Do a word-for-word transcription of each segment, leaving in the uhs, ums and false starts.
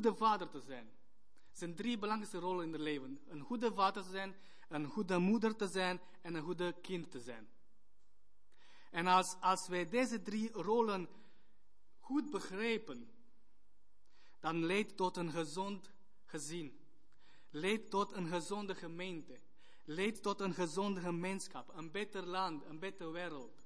goede vader te zijn. Het zijn drie belangrijkste rollen in het leven. Een goede vader te zijn, een goede moeder te zijn en een goede kind te zijn. En als, als wij deze drie rollen goed begrijpen, dan leidt tot een gezond gezin. Leidt tot een gezonde gemeente. Leidt tot een gezonde gemeenschap. Een beter land, een betere wereld.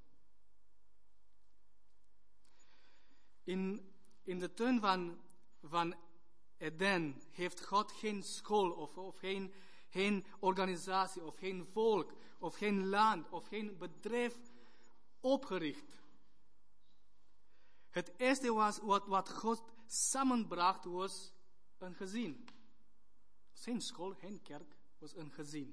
In, in de tuin van, van Eden heeft God geen school of, of geen, geen organisatie of geen volk of geen land of geen bedrijf opgericht. Het eerste was wat, wat God samenbracht was een gezin. Geen school, geen kerk, was een gezin.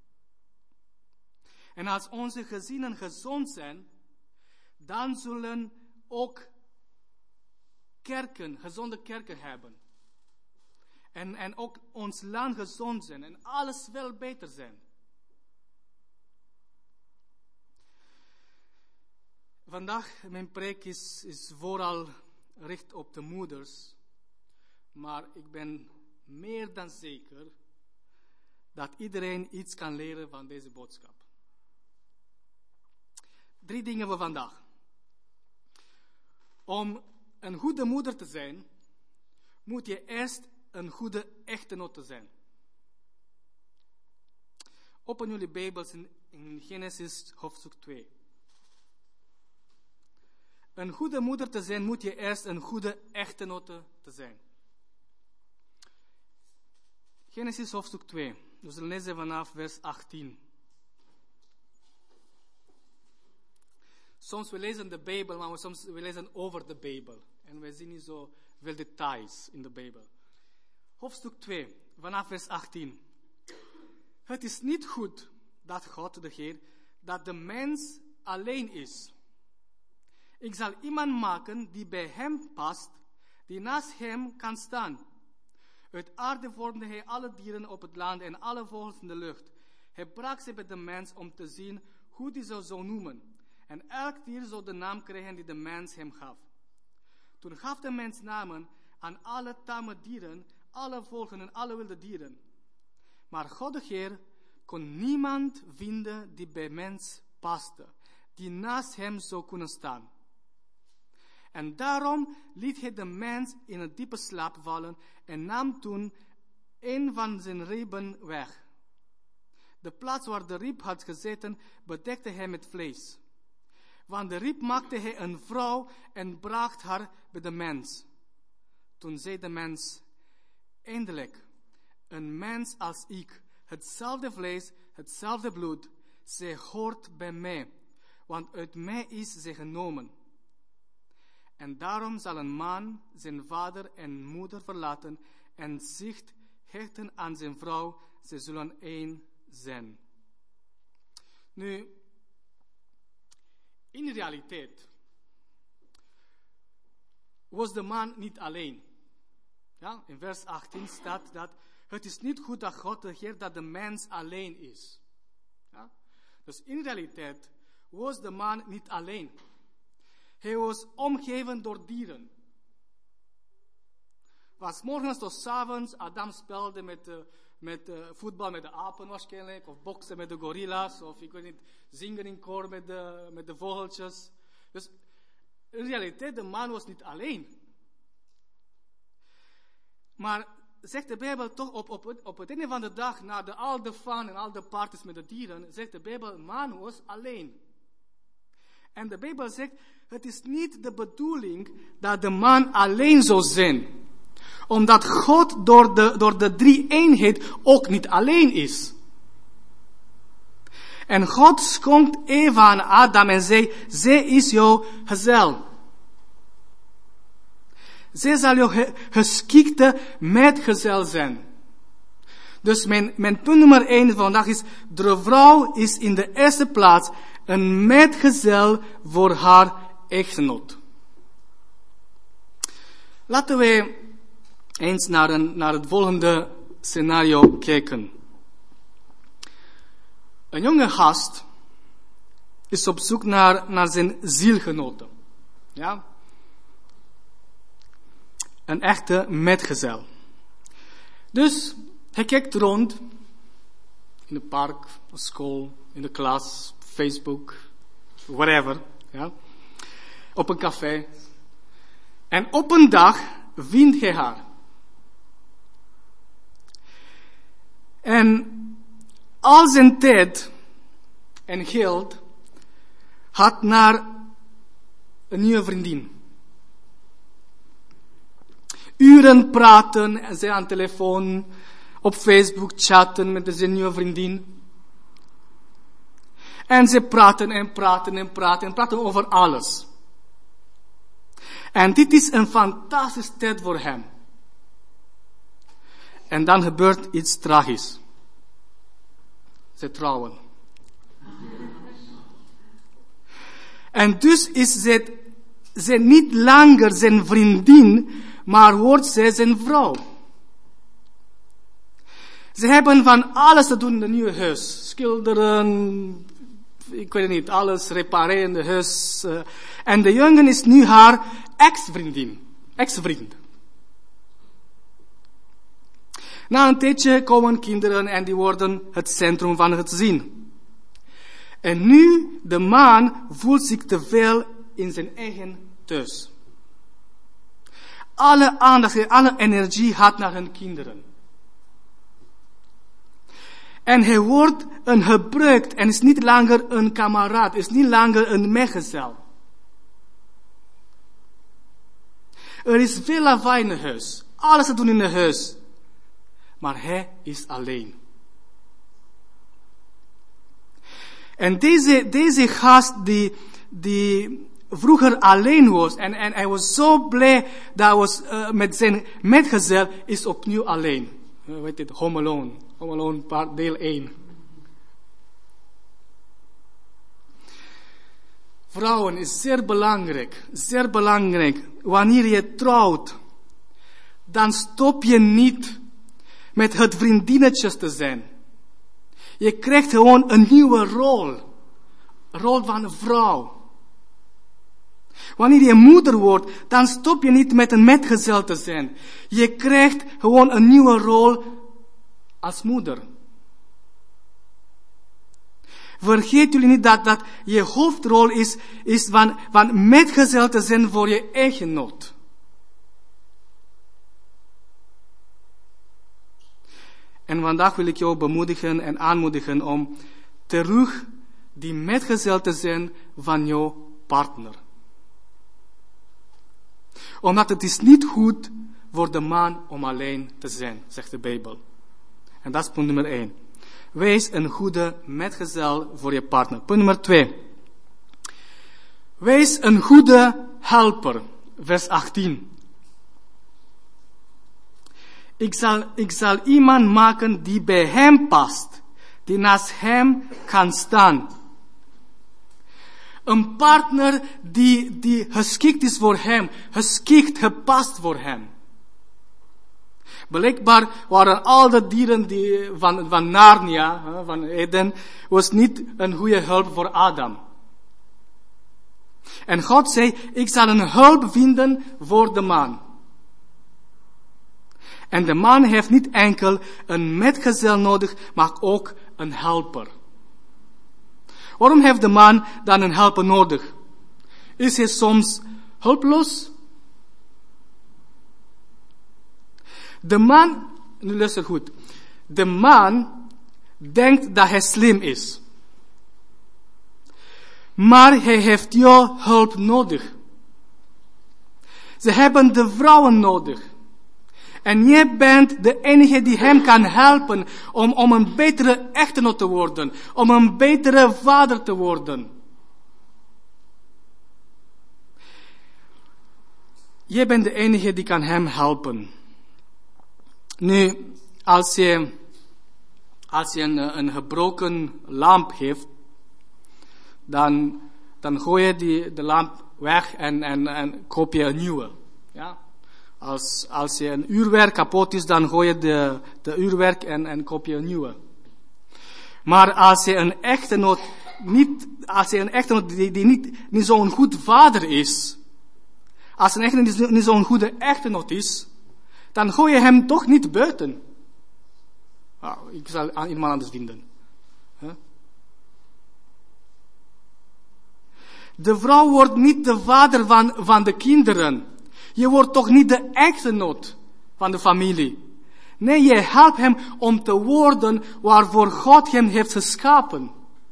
En als onze gezinnen gezond zijn, dan zullen ook kerken, gezonde kerken hebben. En, en ook ons land gezond zijn en alles wel beter zijn. Vandaag, mijn preek is, is vooral gericht op de moeders. Maar ik ben meer dan zeker dat iedereen iets kan leren van deze boodschap. Drie dingen voor vandaag. Om een goede moeder te zijn, moet je eerst een goede echtgenote zijn. Open jullie Bijbels in, in Genesis hoofdstuk twee. Een goede moeder te zijn, moet je eerst een goede echtgenote te zijn. Genesis hoofdstuk twee. We zullen lezen vanaf vers achttien. Soms we lezen de Bijbel, maar we soms we lezen over de Bijbel. En we zien niet zo veel details in de Bijbel. Hoofdstuk twee, vanaf vers achttien. Het is niet goed dat God, de Heer, dat de mens alleen is. Ik zal iemand maken die bij hem past, die naast hem kan staan. Uit aarde vormde hij alle dieren op het land en alle vogels in de lucht. Hij bracht ze bij de mens om te zien hoe die ze zou noemen. En elk dier zou de naam krijgen die de mens hem gaf. Toen gaf de mens namen aan alle tame dieren, alle vogels en alle wilde dieren. Maar God de Heer kon niemand vinden die bij mens paste, die naast hem zou kunnen staan. En daarom liet hij de mens in een diepe slaap vallen en nam toen een van zijn ribben weg. De plaats waar de rib had gezeten bedekte hij met vlees. Van de rib maakte hij een vrouw en bracht haar bij de mens. Toen zei de mens, eindelijk, een mens als ik, hetzelfde vlees, hetzelfde bloed, zij hoort bij mij, want uit mij is zij genomen. En daarom zal een man zijn vader en moeder verlaten en zich hechten aan zijn vrouw, zij zullen één zijn. Nu, in realiteit was de man niet alleen. Ja, in vers achttien staat dat het is niet goed dat God de Heer dat de mens alleen is. Ja? Dus in realiteit was de man niet alleen. Hij was omgeven door dieren. Van 's morgens tot 's avonds, Adam speelde met, uh, met uh, voetbal met de apen waarschijnlijk, of boksen met de gorilla's, of ik weet niet, zingen in koor met de, met de vogeltjes. Dus in realiteit, de man was niet alleen. Maar zegt de Bijbel toch op, op, op het einde van de dag, na de, al de fun en al de parties met de dieren, zegt de Bijbel, man was alleen. En de Bijbel zegt, het is niet de bedoeling dat de man alleen zou zijn. Omdat God door de, door de drie-eenheid ook niet alleen is. En God schonk Eva aan Adam en zei, zij is jouw gezel. Zij zal jouw geschikte metgezel zijn. Dus mijn, mijn punt nummer één vandaag is, de vrouw is in de eerste plaats een metgezel voor haar echtgenoot. Laten we eens naar, een, naar het volgende scenario kijken. Een jonge gast is op zoek naar, naar zijn zielgenote. Ja? Een echte metgezel. Dus hij kijkt rond. In het park, op school, in de klas, Facebook, whatever. Ja. Op een café. En op een dag vindt hij haar. En al zijn tijd en geld had naar een nieuwe vriendin. Uren praten, en zij aan de telefoon, op Facebook chatten met zijn nieuwe vriendin. En ze praten en praten en praten en praten over alles. En dit is een fantastische tijd voor hem. En dan gebeurt iets tragisch. Ze trouwen. En dus is ze, ze niet langer zijn vriendin, maar wordt zij zijn vrouw. Ze hebben van alles te doen in het nieuwe huis. Schilderen, ik weet niet, alles repareren in het huis. Uh, en de jongen is nu haar ex-vriendin, ex-vriend. Na een tijdje komen kinderen en die worden het centrum van het gezin. En nu, de man voelt zich te veel in zijn eigen thuis. Alle aandacht en alle energie gaat naar hun kinderen. En hij wordt een gebruikt en is niet langer een kameraad, is niet langer een metgezel. Er is veel lawaai in het huis, alles te doen in het huis. Maar hij is alleen. En deze, deze gast die, die vroeger alleen was, en, en hij was zo blij dat hij was uh, met zijn metgezel, is opnieuw alleen. Uh, weet je, Home Alone. Home Alone part, deel één. Vrouwen is zeer belangrijk, zeer belangrijk. Wanneer je trouwt, dan stop je niet met het vriendinnetjes te zijn. Je krijgt gewoon een nieuwe rol. Een rol van een vrouw. Wanneer je moeder wordt, dan stop je niet met een metgezel te zijn. Je krijgt gewoon een nieuwe rol als moeder. Vergeet jullie niet dat, dat je hoofdrol is, is van, van metgezel te zijn voor je eigen nood. En vandaag wil ik jou bemoedigen en aanmoedigen om terug die metgezel te zijn van jouw partner. Omdat het is niet goed voor de man om alleen te zijn, zegt de Bijbel. En dat is punt nummer één. Wees een goede metgezel voor je partner. Punt nummer twee. Wees een goede helper. Vers achttien. Ik zal, ik zal iemand maken die bij hem past. Die naast hem kan staan. Een partner die, die geschikt is voor hem. Geschikt, gepast voor hem. Blijkbaar waren al de dieren die van, van Narnia, van Eden, was niet een goede hulp voor Adam. En God zei, ik zal een hulp vinden voor de man. En de man heeft niet enkel een metgezel nodig, maar ook een helper. Waarom heeft de man dan een helper nodig? Is hij soms hulpeloos? De man, nu luister goed. De man denkt dat hij slim is. Maar hij heeft jouw hulp nodig. Ze hebben de vrouwen nodig. En jij bent de enige die hem kan helpen om, om een betere echtgenoot te worden. Om een betere vader te worden. Jij bent de enige die kan hem helpen. Nu, als je, als je een, een gebroken lamp heeft, dan, dan gooi je die, de lamp weg en, en, en koop je een nieuwe. Ja? Als, als je een uurwerk kapot is, dan gooi je de, de uurwerk en, en koop je een nieuwe. Maar als je een echtgenoot niet, als je een echtgenoot die, die niet, niet zo'n goed vader is, als een echtgenoot niet zo'n goede echtgenoot is, dan gooi je hem toch niet buiten. Ah, ik zal aan iemand anders vinden. Huh? De vrouw wordt niet de vader van, van de kinderen. Je wordt toch niet de echtgenoot van de familie. Nee, je helpt hem om te worden waarvoor God hem heeft geschapen.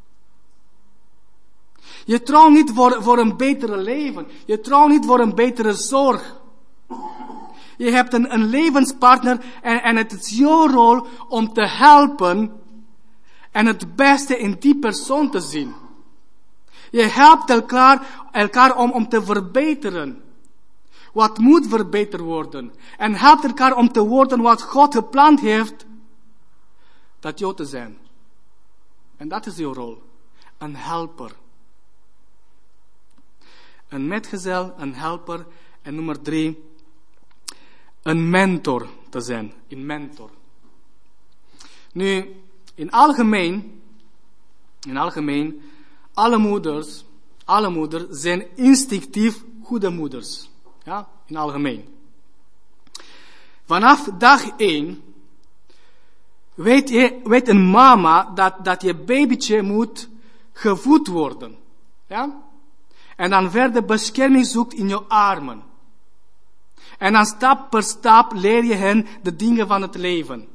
Je trouwt niet voor, voor een betere leven. Je trouwt niet voor een betere zorg. Je hebt een, een levenspartner en, en het is jouw rol om te helpen en het beste in die persoon te zien. Je helpt elkaar, elkaar om, om te verbeteren. Wat moet verbeterd worden. En helpt elkaar om te worden wat God gepland heeft, dat jou te zijn. En dat is jouw rol. Een helper. Een metgezel, een helper. En nummer drie, een mentor te zijn. Een mentor. Nu, in algemeen, in algemeen, alle moeders, alle moeders zijn instinctief goede moeders. Ja, in algemeen. Vanaf dag één weet, je, weet een mama dat, dat je babytje moet gevoed worden. Ja? En dan verder bescherming zoekt in je armen. En dan stap per stap leer je hen de dingen van het leven.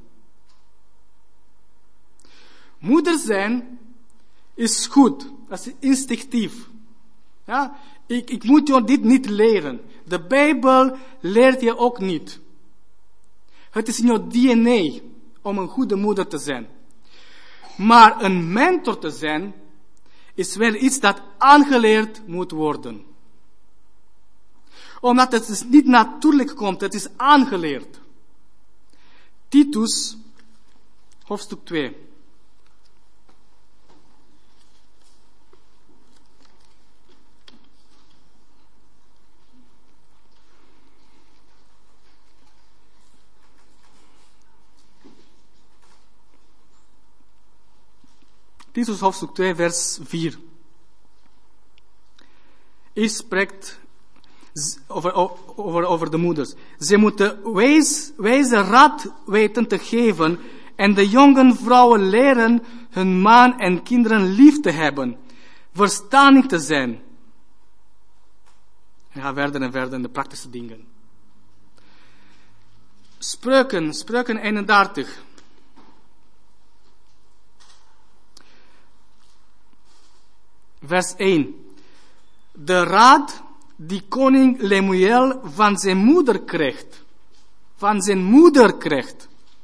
Moeder zijn is goed. Dat is instinctief. Ja? Ik, ik moet je dit niet leren. De Bijbel leert je ook niet. Het is in je D N A om een goede moeder te zijn. Maar een mentor te zijn is wel iets dat aangeleerd moet worden. Omdat het dus niet natuurlijk komt, het is aangeleerd. Titus, hoofdstuk twee. Titus hoofdstuk twee, vers vier. Hij spreekt over, over, over de moeders. Ze moeten wijs, wijze raad weten te geven en de jonge vrouwen leren hun man en kinderen lief te hebben, verstandig te zijn. En ga verder en verder in de praktische dingen. Spreuken, Spreuken eenendertig. Vers één. De raad die koning Lemuel van zijn moeder krijgt. Van zijn moeder krijgt.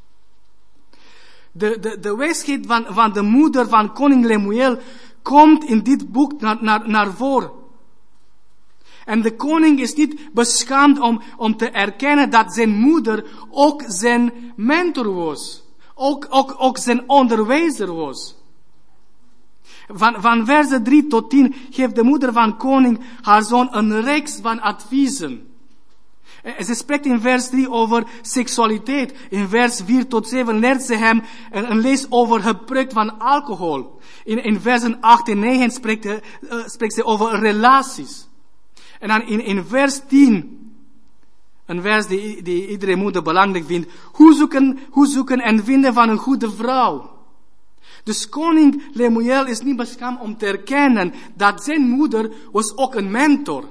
De, de, de wijsheid van, van de moeder van koning Lemuel komt in dit boek naar, naar, naar voren. En de koning is niet beschaamd om, om te erkennen dat zijn moeder ook zijn mentor was. Ook, ook, ook zijn onderwijzer was. Van, van versen drie tot tien geeft de moeder van koning haar zoon een reeks van adviezen. Ze spreekt in vers drie over seksualiteit. In vers vier tot zeven leert ze hem een, een les over gebruik van alcohol. In, in versen acht en negen spreekt, uh, spreekt ze over relaties. En dan in, in vers tien, een vers die, die iedere moeder belangrijk vindt, hoe zoeken, hoe zoeken en vinden van een goede vrouw. Dus koning Lemuel is niet beschaamd om te erkennen dat zijn moeder was ook een mentor.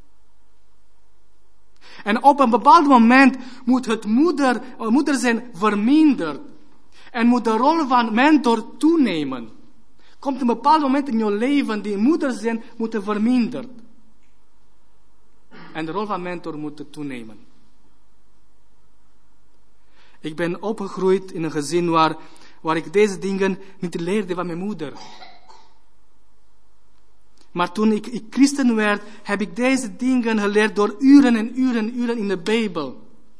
En op een bepaald moment moet het moeder, moeder zijn verminderd. En moet de rol van mentor toenemen. Komt een bepaald moment in je leven die moeder zijn moet verminderd. En de rol van mentor moet toenemen. Ik ben opgegroeid in een gezin waar, waar ik deze dingen niet leerde van mijn moeder. Maar toen ik, ik christen werd, heb ik deze dingen geleerd door uren en uren en uren in de Bijbel.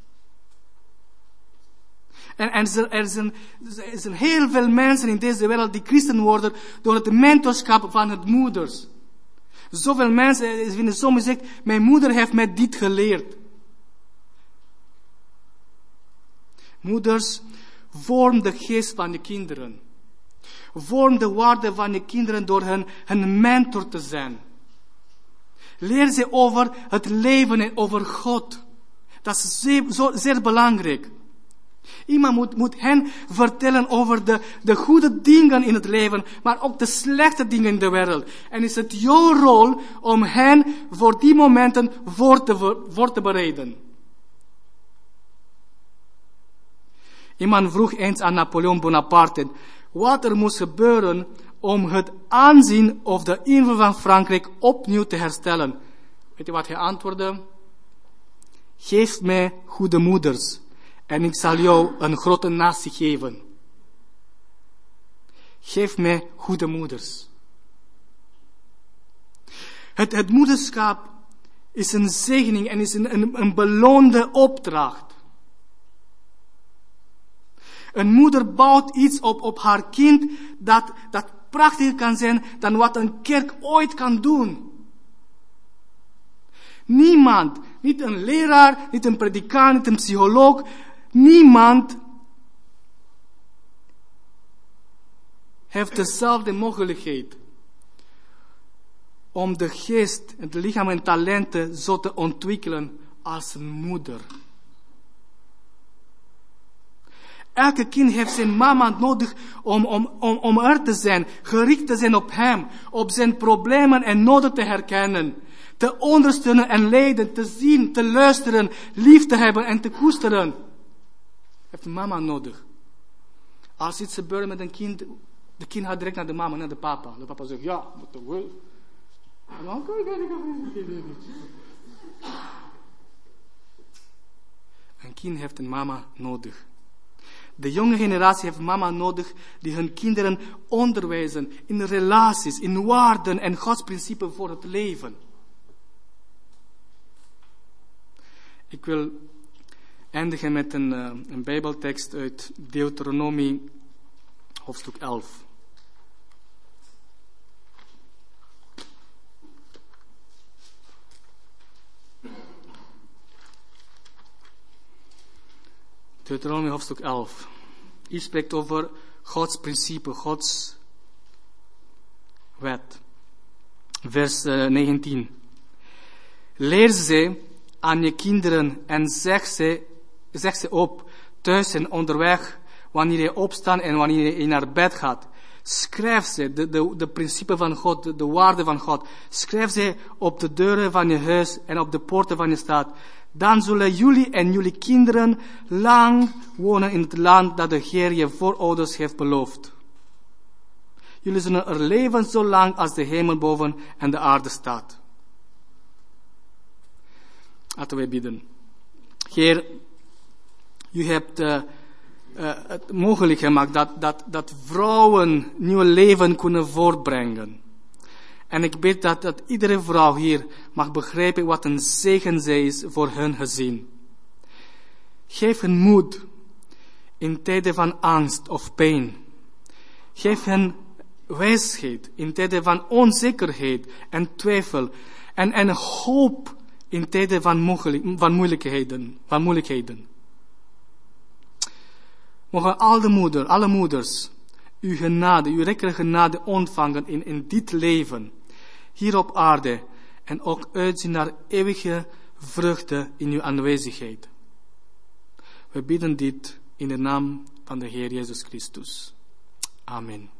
En, en er, zijn, er zijn heel veel mensen in deze wereld die christen worden door het mentorschap van het moeders. Zoveel mensen vinden soms zegt, mijn moeder heeft mij dit geleerd. Moeders, vorm de geest van je kinderen. Vorm de waarde van je kinderen door hun, hun mentor te zijn. Leer ze over het leven en over God. Dat is zeer, zo, zeer belangrijk. Iemand moet, moet hen vertellen over de, de goede dingen in het leven, maar ook de slechte dingen in de wereld. En is het jouw rol om hen voor die momenten voor te, voor te bereiden. Iemand vroeg eens aan Napoleon Bonaparte wat er moest gebeuren om het aanzien of de invloed van Frankrijk opnieuw te herstellen. Weet je wat hij antwoordde? Geef mij goede moeders en ik zal jou een grote natie geven. Geef mij goede moeders. Het, het moederschap is een zegening en is een, een, een beloonde opdracht. Een moeder bouwt iets op, op haar kind dat, dat prachtiger kan zijn dan wat een kerk ooit kan doen. Niemand, niet een leraar, niet een predikant, niet een psycholoog, niemand heeft dezelfde mogelijkheid om de geest, het lichaam en talenten zo te ontwikkelen als een moeder. Elke kind heeft zijn mama nodig om, om, om, om er te zijn, gericht te zijn op hem, op zijn problemen en noden te herkennen, te ondersteunen en leiden, te zien, te luisteren, lief te hebben en te koesteren. Heeft een mama nodig. Als iets gebeurt met een kind, de kind gaat direct naar de mama, naar de papa. De papa zegt, ja, wat toch wel. Een kind heeft een mama nodig. De jonge generatie heeft mama nodig die hun kinderen onderwijzen in relaties, in waarden en Gods principes voor het leven. Ik wil eindigen met een, uh, een Bijbeltekst uit Deuteronomie, hoofdstuk elf. Deuteronomie hoofdstuk elf. Hier spreekt over Gods principe, Gods wet. Vers uh, negentien. Leer ze aan je kinderen en zeg ze, zeg ze op, thuis en onderweg, wanneer je opstaat en wanneer je naar bed gaat. Schrijf ze, de, de, de principe van God, de, de waarde van God. Schrijf ze op de deuren van je huis en op de poorten van je stad. Dan zullen jullie en jullie kinderen lang wonen in het land dat de Heer je voorouders heeft beloofd. Jullie zullen er leven zo lang als de hemel boven en de aarde staat. Laten wij bidden. Heer, u hebt uh, uh, het mogelijk gemaakt dat, dat, dat vrouwen nieuw leven kunnen voortbrengen. En ik bid dat, dat iedere vrouw hier mag begrijpen wat een zegen zij is voor hun gezin. Geef hen moed in tijden van angst of pijn. Geef hen wijsheid in tijden van onzekerheid en twijfel. En, en hoop in tijden van, mogelijk, van, moeilijkheden, van moeilijkheden. Mogen alle moeders, alle moeders uw genade, uw rijke genade ontvangen in, in dit leven, hier op aarde, en ook uitzien naar eeuwige vruchten in uw aanwezigheid. We bidden dit in de naam van de Heer Jezus Christus. Amen.